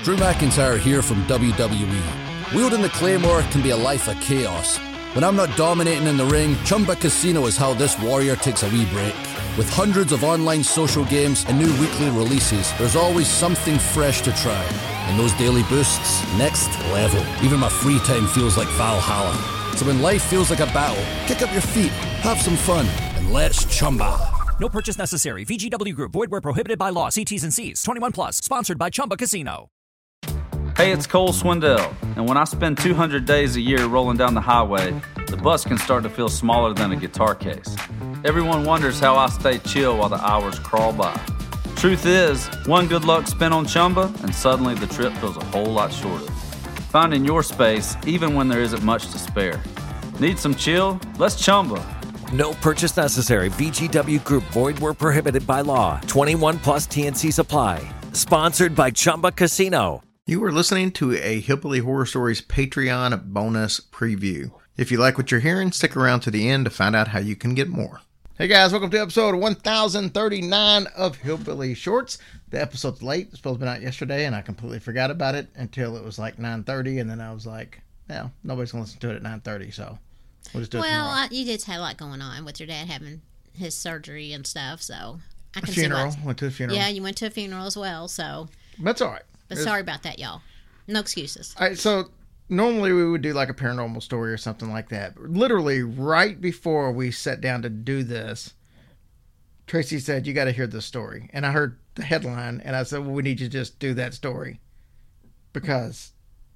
Drew McIntyre here from WWE. Wielding the Claymore can be a life of chaos. When I'm not dominating in the ring, Chumba Casino is how this warrior takes a wee break. With hundreds of online social games and new weekly releases, there's always something fresh to try. And those daily boosts, next level. Even my free time feels like Valhalla. So when life feels like a battle, kick up your feet, have some fun, and let's Chumba. No purchase necessary. VGW Group. Void where prohibited by law. See T's and C's. 21 plus. Sponsored by Chumba Casino. Hey, it's Cole Swindell, and when I spend 200 days a year rolling down the highway, the bus can start to feel smaller than a guitar case. Everyone wonders how I stay chill while the hours crawl by. Truth is, one good luck spin on Chumba, and suddenly the trip feels a whole lot shorter. Finding your space, even when there isn't much to spare. Need some chill? Let's Chumba. No purchase necessary. VGW Group. Void where prohibited by law. 21 plus TNCs apply. Sponsored by Chumba Casino. You are listening to a Hillbilly Horror Stories Patreon bonus preview. If you like what you're hearing, stick around to the end to find out how you can get more. Hey guys, welcome to episode 1039 of Hillbilly Shorts. The episode's late. It's supposed to be out yesterday, and I completely forgot about it until it was like 9:30, and then I was like, well, nobody's going to listen to it at 9:30, so we'll just do it tomorrow. You did have a lot going on with your dad having his surgery and stuff, so I can funeral. see Went to a funeral. Yeah, you went to a funeral as well, so. That's all right. But sorry about that, y'all. No excuses. All right, so normally we would do like a paranormal story or something like that. Literally right before we sat down to do this, Tracy said, you got to hear this story. And I heard the headline, and I said, well, we need you to just do that story. Because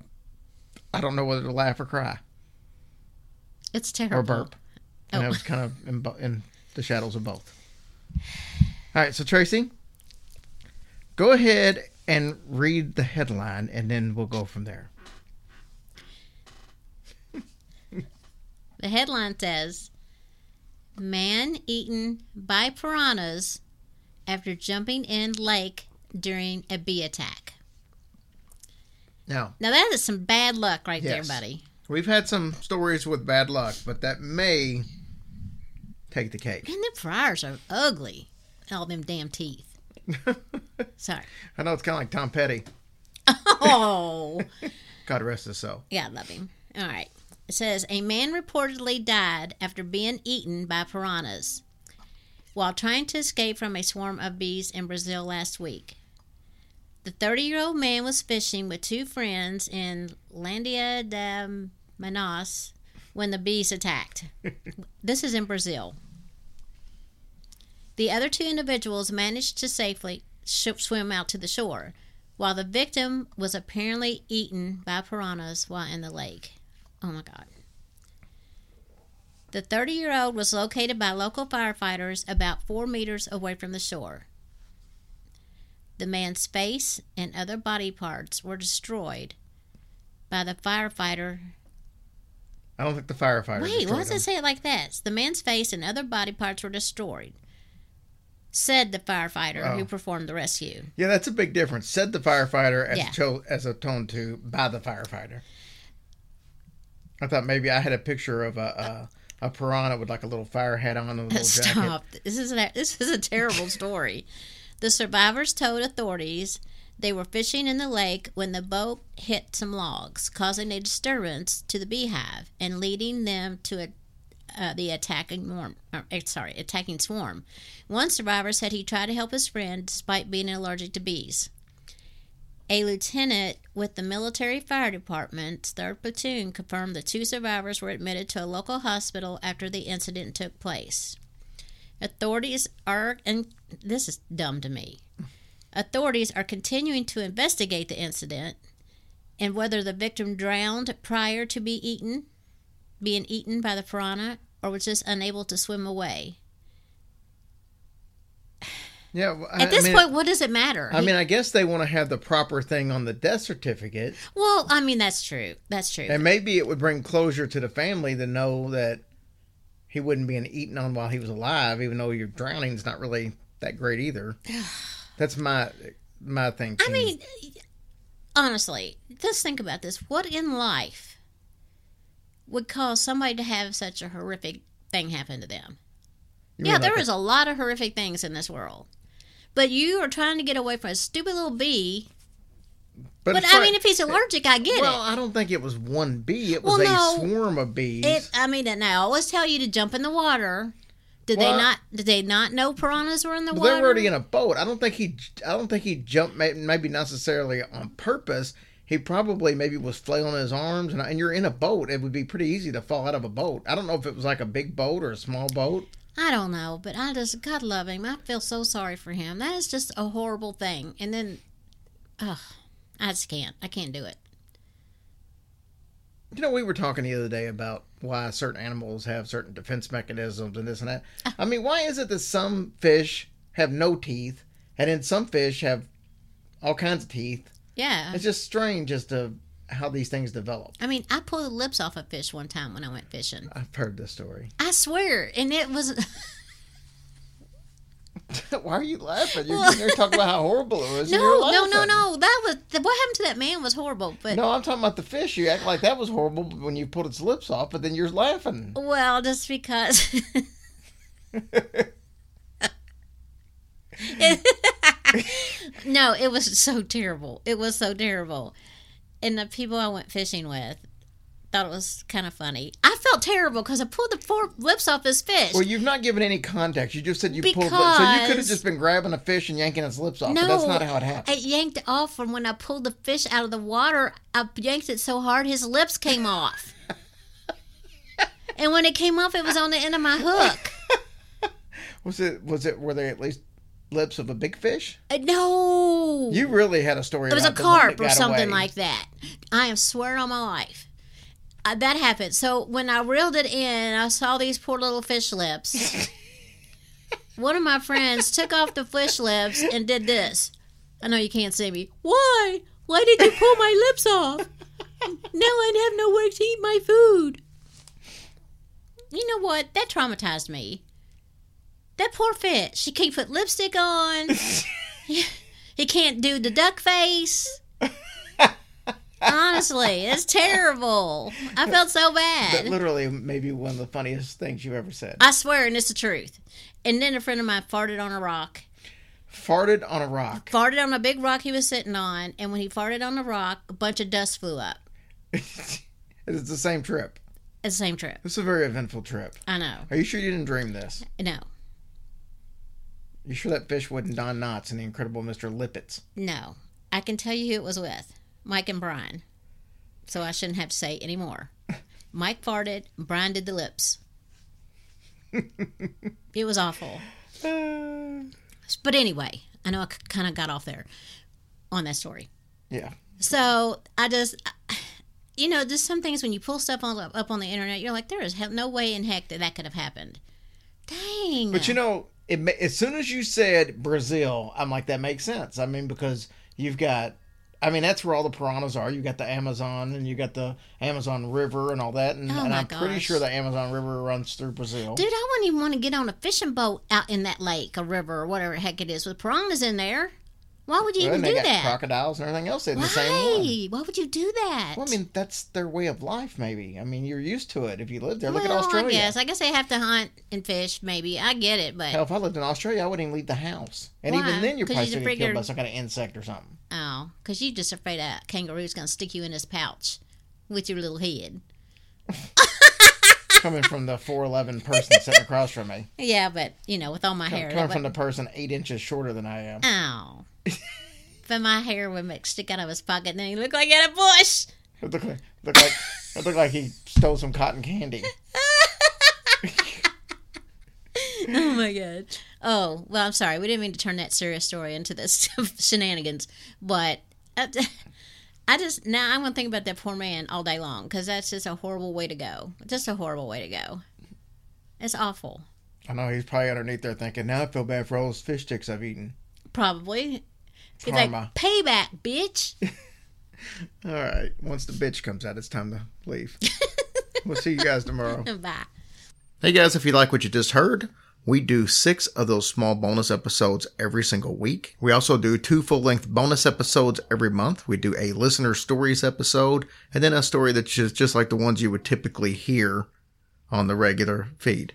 I don't know whether to laugh or cry. It's terrible. Or burp. And I was kind of in the shadows of both. All right, so Tracy, go ahead and read the headline, and then we'll go from there. The headline says, man eaten by piranhas after jumping in lake during a bee attack. Now that is some bad luck right there, buddy. We've had some stories with bad luck, but that may take the cake. Man, them fryers are ugly. All them damn teeth. Sorry. I know it's kind of like Tom Petty. Oh. God rest his soul. Yeah, I love him. All right. It says, a man reportedly died after being eaten by piranhas while trying to escape from a swarm of bees in Brazil last week. The 30-year-old man was fishing with two friends in Landia de Manaus when the bees attacked. This is in Brazil. The other two individuals managed to safely swim out to the shore, while the victim was apparently eaten by piranhas while in the lake. Oh my God. The 30-year-old was located by local firefighters about 4 meters away from the shore. The man's face and other body parts were destroyed by the firefighter. I don't think the firefighter. Wait, why does it say it like that? The man's face and other body parts were destroyed, said the firefighter who performed the rescue. Yeah, that's a big difference. Said the firefighter as a tone to by the firefighter. I thought maybe I had a picture of a piranha with like a little fire hat on and a little jacket. Stop. This is a terrible story. The survivors told authorities they were fishing in the lake when the boat hit some logs, causing a disturbance to the beehive and leading them to the attacking swarm. One survivor said he tried to help his friend despite being allergic to bees. A lieutenant with the military fire department's 3rd platoon confirmed the two survivors were admitted to a local hospital after the incident took place. Authorities are, and this is dumb to me, authorities are continuing to investigate the incident and whether the victim drowned prior to being eaten by the piranha or was just unable to swim away. Yeah. At this point, what does it matter? I guess they want to have the proper thing on the death certificate. Well, that's true. That's true. And maybe it would bring closure to the family to know that he wouldn't be eaten on while he was alive, even though your drowning is not really that great either. That's my thing. Honestly, just think about this. What in life would cause somebody to have such a horrific thing happen to them? There is a lot of horrific things in this world. But you are trying to get away from a stupid little bee But I mean, if he's allergic, I get it. Well, I don't think it was one bee. It was a swarm of bees. And I always tell you to jump in the water. Did they not know piranhas were in the water? They were already in a boat. I don't think he jumped. Maybe not necessarily on purpose. He probably maybe was flailing his arms, and you're in a boat. It would be pretty easy to fall out of a boat. I don't know if it was like a big boat or a small boat. I don't know, but God love him. I feel so sorry for him. That is just a horrible thing. And then, I just can't. I can't do it. You know, we were talking the other day about why certain animals have certain defense mechanisms and this and that. I mean, why is it that some fish have no teeth and then some fish have all kinds of teeth? Yeah. It's just strange as to how these things develop. I mean, I pulled the lips off a fish one time when I went fishing. I've heard this story. I swear. And it was... Why are you laughing? You're talking about how horrible it was. No. That was what happened to that man was horrible. But no, I'm talking about the fish. You act like that was horrible when you pulled its lips off, but then you're laughing. Well, just because. No, it was so terrible. It was so terrible, and the people I went fishing with thought it was kind of funny. I felt terrible because I pulled the 4 lips off this fish. Well, you've not given any context. You just said you pulled lips. So you could have just been grabbing a fish and yanking its lips off, but that's not how it happened. I yanked it off from when I pulled the fish out of the water. I yanked it so hard his lips came off. And when it came off, it was on the end of my hook. Were they at least lips of a big fish? No. You really had a story. It was a carp or something like that. I am swearing on my life. That happened. So when I reeled it in, I saw these poor little fish lips. One of my friends took off the fish lips and did this. I know you can't see me. Why? Why did you pull my lips off? Now I'd have nowhere to eat my food. You know what? That traumatized me. That poor fish. He can't put lipstick on. He can't do the duck face. Honestly, it's terrible. I felt so bad. That literally maybe one of the funniest things you've ever said. I swear, and it's the truth. And then a friend of mine farted on a rock. Farted on a rock? Farted on a big rock he was sitting on, and when he farted on the rock, a bunch of dust flew up. It's the same trip. It's the same trip. It's a very eventful trip. I know. Are you sure you didn't dream this? No. You sure that fish wasn't Don Knotts and the Incredible Mr. Lippets? No. I can tell you who it was with. Mike and Brian. So I shouldn't have to say any more. Mike farted, Brian did the lips. It was awful. But anyway, I know I kind of got off there on that story. Yeah. So I just, just some things when you pull stuff up on the internet, you're like, there is no way in heck that could have happened. Dang. But as soon as you said Brazil, I'm like, that makes sense. I mean, because you've got, that's where all the piranhas are. You got the Amazon, and you got the Amazon River and all that. And I'm pretty sure the Amazon River runs through Brazil. Dude, I wouldn't even want to get on a fishing boat out in that lake or river or whatever the heck it is with piranhas in there. Why would you even do that? They got crocodiles and everything else in the same one. Why would you do that? Well, that's their way of life, maybe. You're used to it if you live there. Look at Australia. I guess they have to hunt and fish, maybe. I get it, but... Hell, if I lived in Australia, I wouldn't even leave the house. And even then, you're probably still getting killed by some kind of insect or something. Oh, because you're just afraid a kangaroo's going to stick you in his pouch with your little head. Coming from the 4'11" person sitting across from me. Yeah, but, with all my hair. Coming from the person 8 inches shorter than I am. Oh. But my hair would stick out of his pocket, and then he looked like he had a bush. It looked like he stole some cotton candy. Oh, my God. Oh, well, I'm sorry. We didn't mean to turn that serious story into this shenanigans. But now I'm going to think about that poor man all day long, because that's just a horrible way to go. Just a horrible way to go. It's awful. I know. He's probably underneath there thinking, now I feel bad for all those fish sticks I've eaten. Probably. He's like, payback, bitch. All right. Once the bitch comes out, it's time to leave. We'll see you guys tomorrow. Bye. Hey, guys, if you like what you just heard, we do 6 of those small bonus episodes every single week. We also do 2 full-length bonus episodes every month. We do a listener stories episode, and then a story that's just like the ones you would typically hear on the regular feed.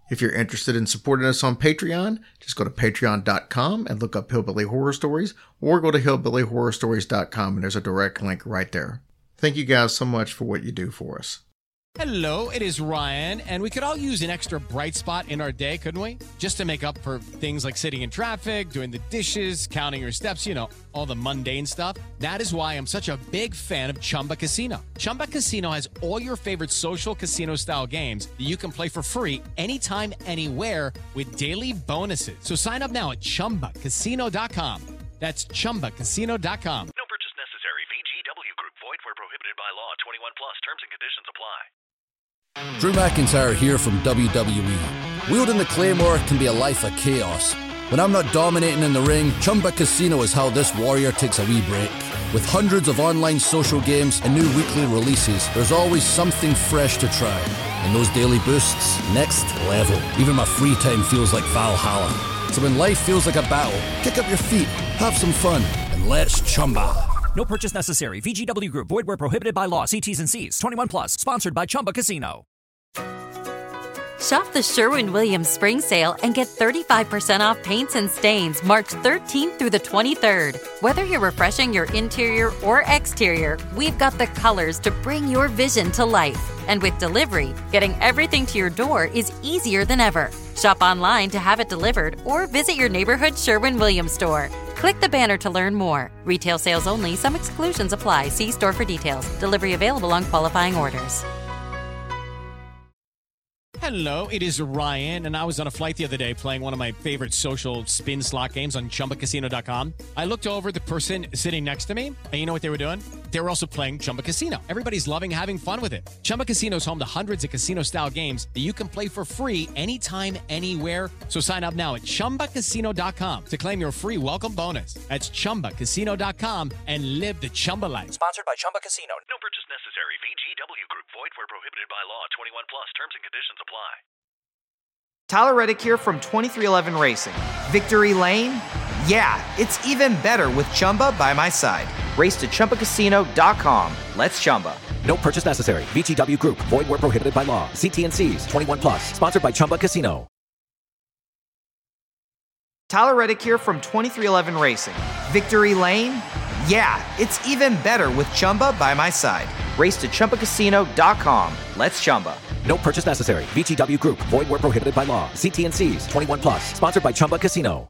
If you're interested in supporting us on Patreon, just go to patreon.com and look up Hillbilly Horror Stories, or go to hillbillyhorrorstories.com and there's a direct link right there. Thank you guys so much for what you do for us. Hello, it is Ryan, and we could all use an extra bright spot in our day, couldn't we? Just to make up for things like sitting in traffic, doing the dishes, counting your steps, all the mundane stuff. That is why I'm such a big fan of Chumba Casino. Chumba Casino has all your favorite social casino-style games that you can play for free anytime, anywhere with daily bonuses. So sign up now at ChumbaCasino.com. That's ChumbaCasino.com. No purchase necessary. VGW Group. Void where prohibited by law. 21 plus. Terms and conditions apply. Drew McIntyre here from WWE. Wielding the Claymore can be a life of chaos. When I'm not dominating in the ring, Chumba Casino is how this warrior takes a wee break. With hundreds of online social games and new weekly releases, there's always something fresh to try. And those daily boosts, next level. Even my free time feels like Valhalla. So when life feels like a battle, kick up your feet, have some fun, and let's Chumba. No purchase necessary. VGW Group. Void where prohibited by law. See T's and C's. 21 plus. Sponsored by Chumba Casino. Shop the Sherwin-Williams Spring Sale and get 35% off paints and stains March 13th through the 23rd. Whether you're refreshing your interior or exterior, we've got the colors to bring your vision to life. And with delivery, getting everything to your door is easier than ever. Shop online to have it delivered or visit your neighborhood Sherwin-Williams store. Click the banner to learn more. Retail sales only. Some exclusions apply. See store for details. Delivery available on qualifying orders. Hello, it is Ryan, and I was on a flight the other day playing one of my favorite social spin slot games on ChumbaCasino.com. I looked over at the person sitting next to me, and you know what they were doing? They were also playing Chumba Casino. Everybody's loving having fun with it. Chumba Casino is home to hundreds of casino-style games that you can play for free anytime, anywhere. So sign up now at ChumbaCasino.com to claim your free welcome bonus. That's ChumbaCasino.com and live the Chumba life. Sponsored by Chumba Casino. No purchase necessary. VGW Group. Void where prohibited by law. 21 plus. Terms and conditions apply. Tyler Reddick here from 23XI Racing. Victory Lane? Yeah, it's even better with Chumba by my side. Race to ChumbaCasino.com. Let's Chumba. No purchase necessary. VGW Group. Void where prohibited by law. See T's and C's. 21 plus. Sponsored by Chumba Casino. Tyler Reddick here from 23XI Racing. Victory Lane? Yeah, it's even better with Chumba by my side. Race to ChumbaCasino.com. Let's Chumba. No purchase necessary. VGW Group. Void where prohibited by law. See T's and C's. 21 plus. Sponsored by Chumba Casino.